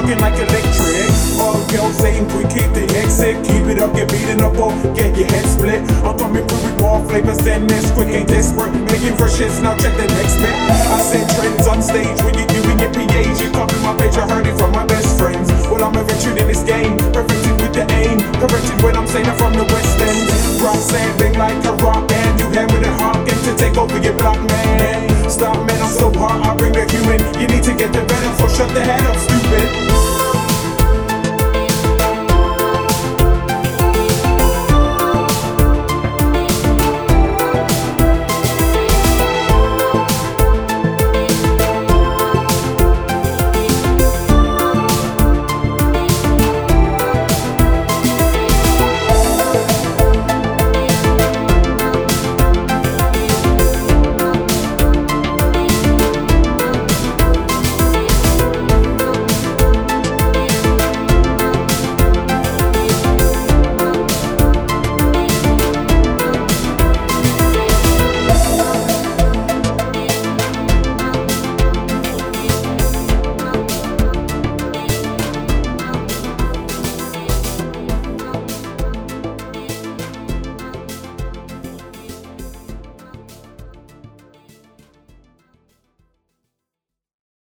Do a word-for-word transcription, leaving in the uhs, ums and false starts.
shocking like electric. All girls saying quick, keep the exit. Keep it up, get beaten up or get your head split. I'm coming through with more flavors than this. Quick ain't desperate, making fresh hits, now check the next bit. I said trends on stage when you're doing your P As. You copy my page, I heard it from my best friends. Well, I'm a veteran in this game, perfected with the aim. Corrected when I'm saying I'm from the West End. Rock sanding like a rock band. You hammer the hawk and to take over your block, man. Stop, man, I'm so hard, I bring the human. You need to get the venom, so shut the head up.